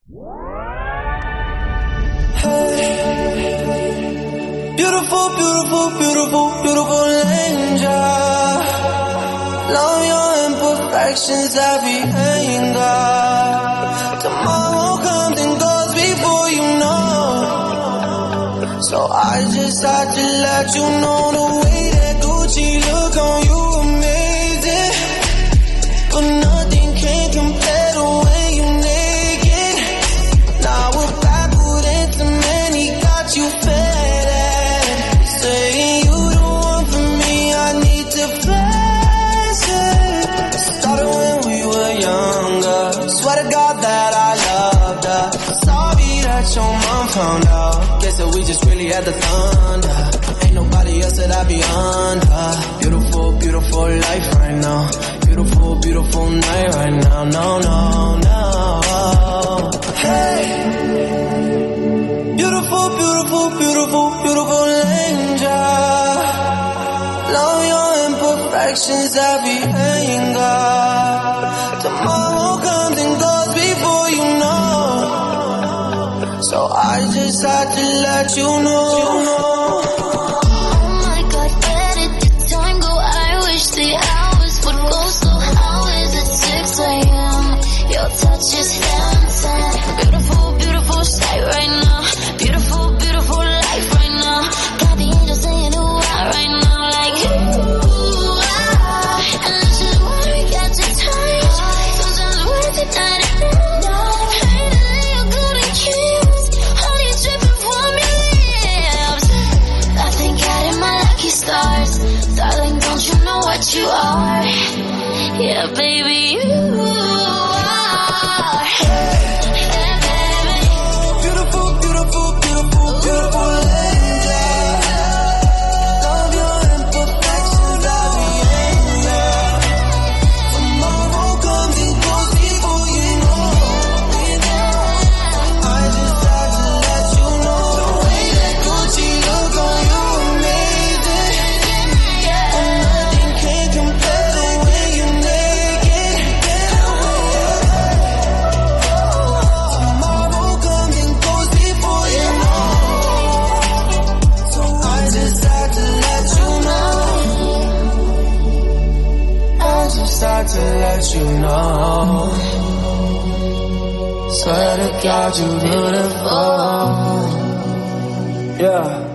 Beautiful, beautiful, beautiful, beautiful angel. Love your imperfections, every anger. Tomorrow comes and goes before you know. So I just had to let you know the way that Gucci look on you amazing. But nothing can compare to when you naked. Now we're backward into many, got you fed. Saying you the one for me, I need to face it. Started when we were younger. Swear to God that I loved her. Sorry that your mom found out. Guess that we just really had the thunder. Ain't nobody else that I be under. Beautiful, beautiful life right now. Beautiful, beautiful night right now. No, no, no. Hey. Beautiful, beautiful, beautiful, beautiful angel. Love your imperfections, every anger. Tomorrow comes and goes before you know. So I just had to let you know. Oh my God, where did the time go? I wish the hours would go slow. How is it 6 a.m.? Your touch is dancing. Beautiful, beautiful sight right now. Beautiful, beautiful life right now. Got the angels saying ooh ah right now, like ooh ah. And this is what we got to touch. Sometimes we're tonight and hey, you're good and cute. Honey dripping from your lips. I thank God in my lucky stars. Darling, don't you know what you are? Yeah, baby, you are. Hey, baby. Beautiful, beautiful, beautiful, beautiful angel. Love your imperfections, every anger. Tomorrow comes and goes before you know. I just had to let you know the way that Gucci look on you amazing. And nothing can compare to when you naked. Tomorrow comes and goes before you know. So I just had to let you know. I just had to let you know. Swear to God, you're beautiful. Yeah.